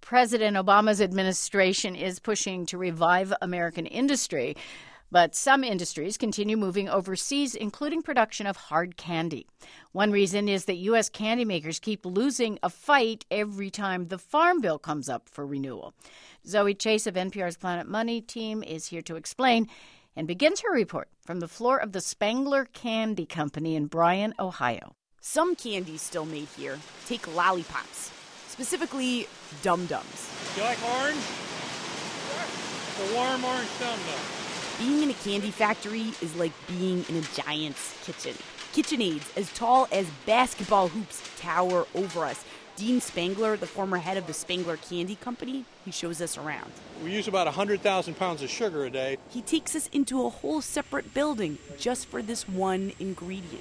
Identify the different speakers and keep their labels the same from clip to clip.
Speaker 1: President Obama's administration is pushing to revive American industry, but some industries continue moving overseas, including production of hard candy. One reason is that U.S. candy makers keep losing a fight every time the Farm Bill comes up for renewal. Zoe Chase of NPR's Planet Money team is here to explain and begins her report from the floor of the Spangler Candy Company in Bryan, Ohio.
Speaker 2: Some candy's still made here. Take lollipops, specifically Dum-Dums.
Speaker 3: You like orange? The warm orange Dum-Dum.
Speaker 2: Being in a candy factory is like being in a giant's kitchen. KitchenAids as tall as basketball hoops tower over us. Dean Spangler, the former head of the Spangler Candy Company, he shows us around.
Speaker 3: We use about 100,000 pounds of sugar a day.
Speaker 2: He takes us into a whole separate building just for this one ingredient.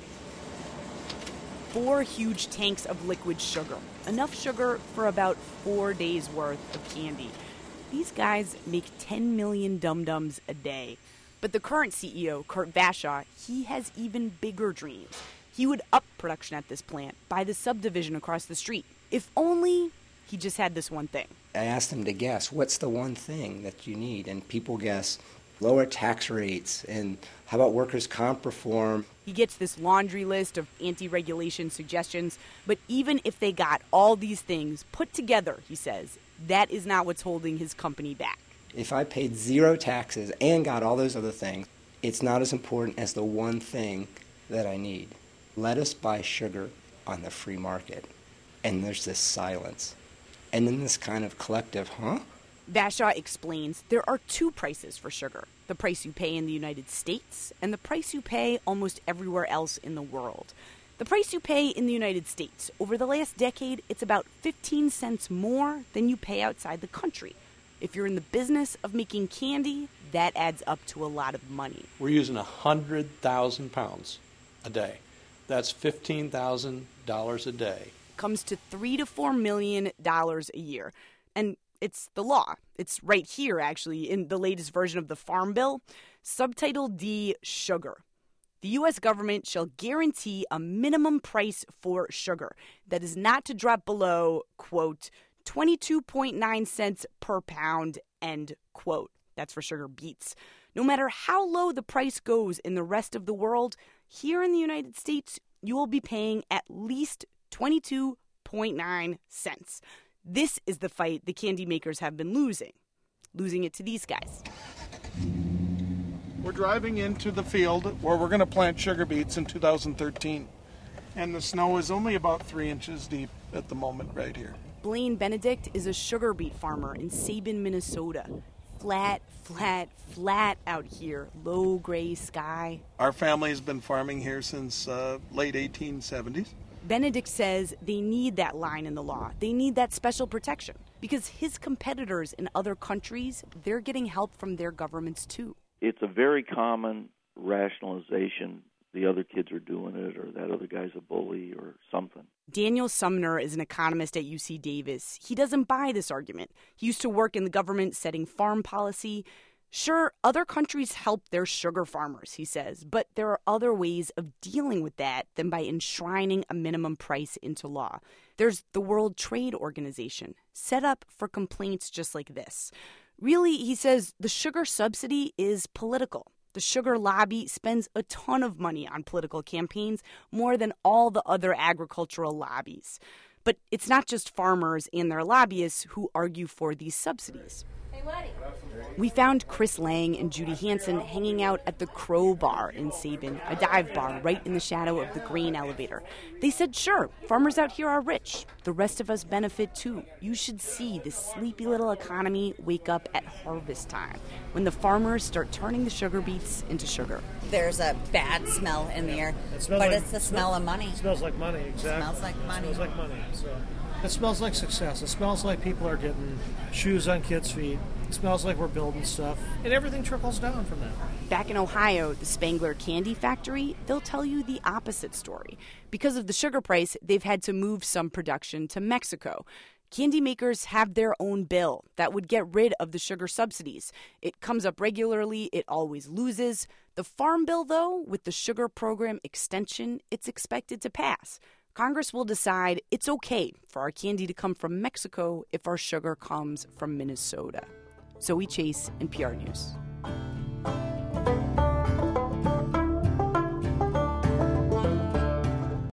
Speaker 2: 4 huge tanks of liquid sugar. Enough sugar for about 4 days' worth of candy. These guys make 10 million Dum-Dums a day. But the current CEO, Kurt Vashaw, he has even bigger dreams. He would up production at this plant, buy the subdivision across the street. If only he just had this one thing.
Speaker 4: I asked them to guess, what's the one thing that you need? And people guess lower tax rates and how about workers' comp reform?
Speaker 2: He gets this laundry list of anti-regulation suggestions. But even if they got all these things put together, he says, that is not what's holding his company back.
Speaker 4: If I paid 0 taxes and got all those other things, it's not as important as the one thing that I need. Let us buy sugar on the free market. And there's this silence. And then this kind of collective, huh?
Speaker 2: Vashaw explains there are 2 prices for sugar. The price you pay in the United States and the price you pay almost everywhere else in the world. The price you pay in the United States, over the last decade, it's about 15 cents more than you pay outside the country. If you're in the business of making candy, that adds up to a lot of money.
Speaker 3: We're using 100,000 pounds a day. That's $15,000 a day.
Speaker 2: Comes to $3 to $4 million a year. And it's the law. It's right here, actually, in the latest version of the Farm Bill, Subtitle D, sugar. The U.S. government shall guarantee a minimum price for sugar that is not to drop below, quote, 22.9 cents per pound, end quote. That's for sugar beets. No matter how low the price goes in the rest of the world, here in the United States, you will be paying at least 22.9 cents. This is the fight the candy makers have been losing it to these guys.
Speaker 5: We're driving into the field where we're going to plant sugar beets in 2013. And the snow is only about 3 inches deep at the moment right here.
Speaker 2: Blaine Benedict is a sugar beet farmer in Sabin, Minnesota. Flat out here. Low gray sky.
Speaker 5: Our family has been farming here since late 1870s.
Speaker 2: Benedict says they need that line in the law. They need that special protection because his competitors in other countries, they're getting help from their governments too.
Speaker 6: It's a very common rationalization. The other kids are doing it, or that other guy's a bully or something.
Speaker 2: Daniel Sumner is an economist at UC Davis. He doesn't buy this argument. He used to work in the government setting farm policy. Sure, other countries help their sugar farmers, he says, but there are other ways of dealing with that than by enshrining a minimum price into law. There's the World Trade Organization, set up for complaints just like this. Really, he says, the sugar subsidy is political. The sugar lobby spends a ton of money on political campaigns, more than all the other agricultural lobbies. But it's not just farmers and their lobbyists who argue for these subsidies. We found Chris Lang and Judy Hansen hanging out at the Crow Bar in Sabin, a dive bar right in the shadow of the grain elevator. They said, sure, farmers out here are rich. The rest of us benefit too. You should see this sleepy little economy wake up at harvest time, when the farmers start turning the sugar beets into sugar.
Speaker 7: There's a bad smell in the air, but it's the smell of money.
Speaker 8: It smells like money, exactly.
Speaker 7: It smells like money.
Speaker 8: It smells like money. So it smells like success. It smells like people are getting shoes on kids' feet. It smells like we're building stuff, and everything trickles down from that.
Speaker 2: Back in Ohio, the Spangler Candy Factory, they'll tell you the opposite story. Because of the sugar price, they've had to move some production to Mexico. Candy makers have their own bill that would get rid of the sugar subsidies. It comes up regularly. It always loses. The Farm Bill, though, with the sugar program extension, it's expected to pass. Congress will decide it's okay for our candy to come from Mexico if our sugar comes from Minnesota. Zoe Chase, NPR News.